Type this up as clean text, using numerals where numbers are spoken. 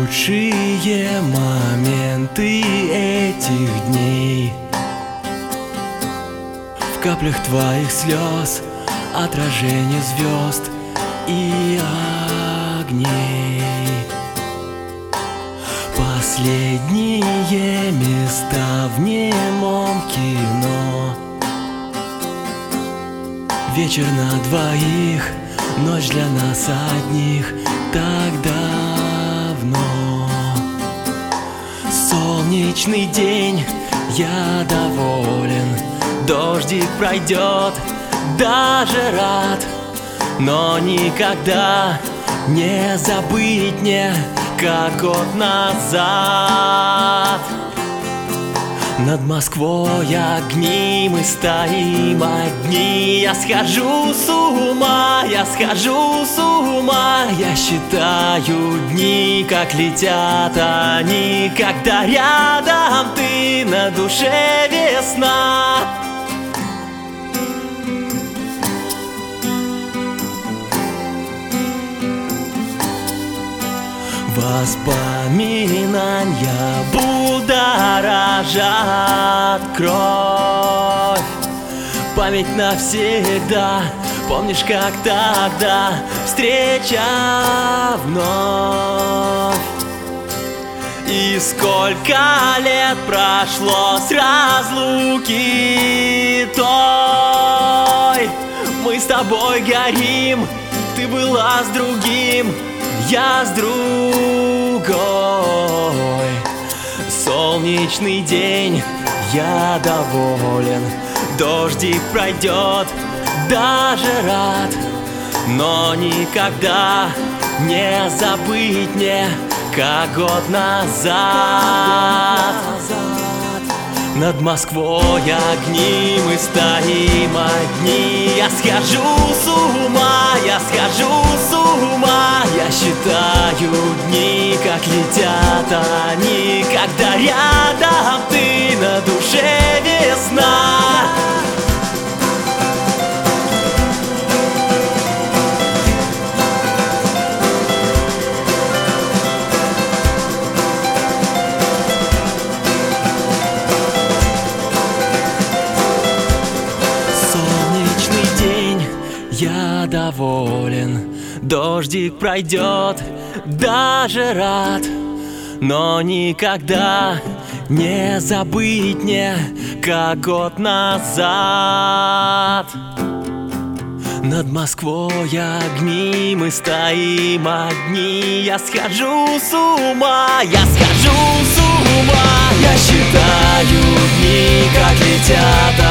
лучшие моменты этих дней. В каплях твоих слез отражение звезд и огней. Последние места в немом кино. Вечер на двоих, ночь для нас одних, так давно. Солнечный день, я доволен. Дождик пройдет, даже рад. Но никогда не забыть мне, как год назад. Над Москвой огни, мы стоим одни. Я схожу с ума, я схожу с ума. Я считаю дни, как летят они, когда рядом ты, на душе весна. Воспоминания будоражат кровь. Память навсегда, помнишь, как тогда встреча вновь. И сколько лет прошло с разлуки той. Мы с тобой горим, ты была с другим, я с другой. Солнечный день, я доволен. Дождик пройдет, даже рад. Но никогда не забыть мне, как год назад. Над Москвой огни, мы стоим одни. Я схожу с ума, я схожу с ума. Я считаю дни, как летят они, когда рядом ты, на душе весна. Я доволен, дождик пройдет, даже рад. Но никогда не забыть мне, как год назад. Над Москвой огни, мы стоим одни. Я схожу с ума, я схожу с ума. Я считаю дни, как летят